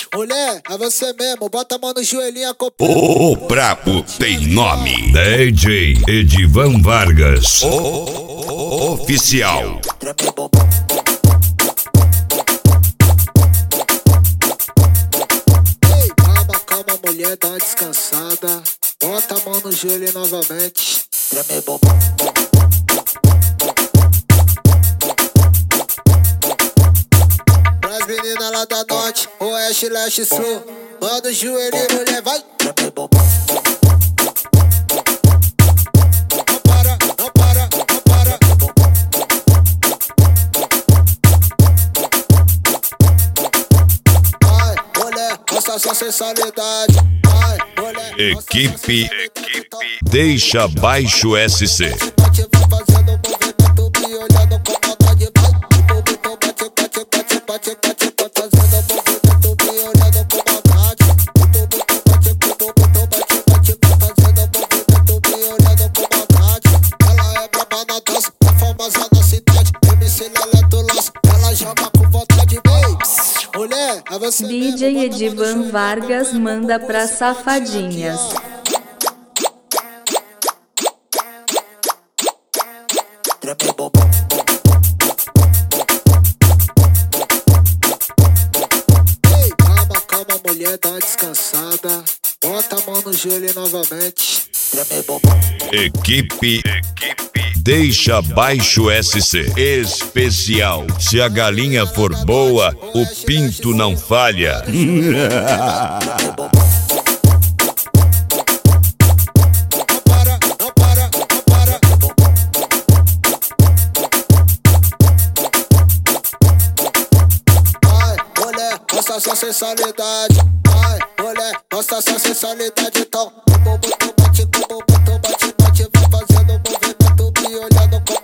Mulher, é você mesmo, bota a mão no joelhinho, O brabo tem nome. DJ Edivan Vargas, oficial. Ei, calma, calma, mulher, dá uma descansada. Bota a mão no joelho novamente. Treme bombom. Pras meninas lá da norte, oeste, leste, sul. Manda o joelho, mulher, vai. Treme bombom. Não para, não para, não para. Vai, mulher, mostra sua sensualidade. Vai, mulher, Equipe Deixa Baixo SC. bate, vai fazendo movimento, me olhando com maldade. Vai, bate, bate, bate, bate, bate, vai fazendo movimento, me olhando com maldade. Bate, bate, bate, vai fazendo movimento, me olhando com maldade. Ela é braba na dança, é famosa na cidade. MC Lelé do Laço, ela joga com vontade. Ei, mulher, é você mesmo, DJ bota a mão no Edivan joelho, Vargas vai, manda vai, pra vai, safadinhas. Treme bombom. Ei, calma, calma, mulher, dá uma descansada. Bota a mão no joelho novamente. Treme bombom. Equipe Deixa Baixo SC. Especial. Se a galinha for boa, o pinto não falha. Treme bombom. Não para, não para, não para. Vai, mulher, mostra sua sensualidade. Vai, mulher, mostra sua sensualidade. Então, bate, bate, bate, vai fazendo movimento, me olhando com